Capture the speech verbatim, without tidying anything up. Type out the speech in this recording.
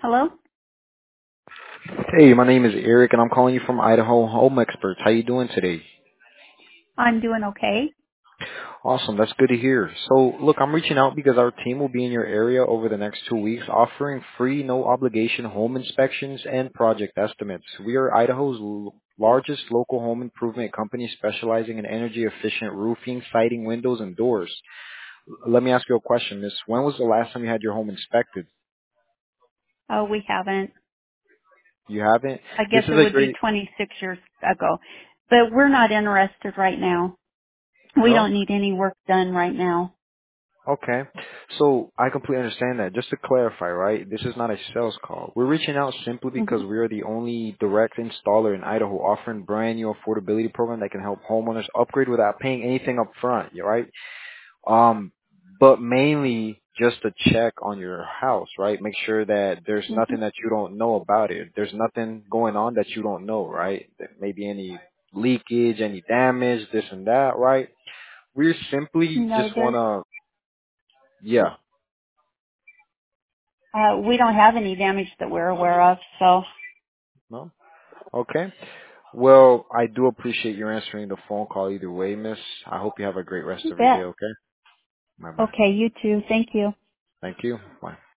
Hello? Hey, my name is Eric, and I'm calling you from Idaho Home Experts. How you doing today? I'm doing okay. Awesome, that's good to hear. So, look, I'm reaching out because our team will be in your area over the next two weeks offering free, no obligation home inspections and project estimates. We are Idaho's l- largest local home improvement company specializing in energy efficient roofing, siding, windows, and doors. L- Let me ask you a question, Miss. When was the last time you had your home inspected? Oh, we haven't. You haven't? I This guess is it a would be great, twenty-six years ago. But we're not interested right now. We no? don't need any work done right now. Okay. So I completely understand that. Just to clarify, right, this is not a sales call. We're reaching out simply hmm because we are the only direct installer in Idaho offering brand new affordability program that can help homeowners upgrade without paying anything up front, yeah, right? Um, but mainly just to check on your house, right? Make sure that there's hmm nothing that you don't know about it. There's nothing going on that you don't know, right? There may be any leakage, any damage, this and that, right? We simply No, just want there's, to, yeah, uh, we don't have any damage that we're aware of, so no? Okay. Well, I do appreciate you answering the phone call either way, miss. I hope you have a great rest you of your day, bet. okay? Bye-bye. Okay, you too. Thank you. Thank you. Bye.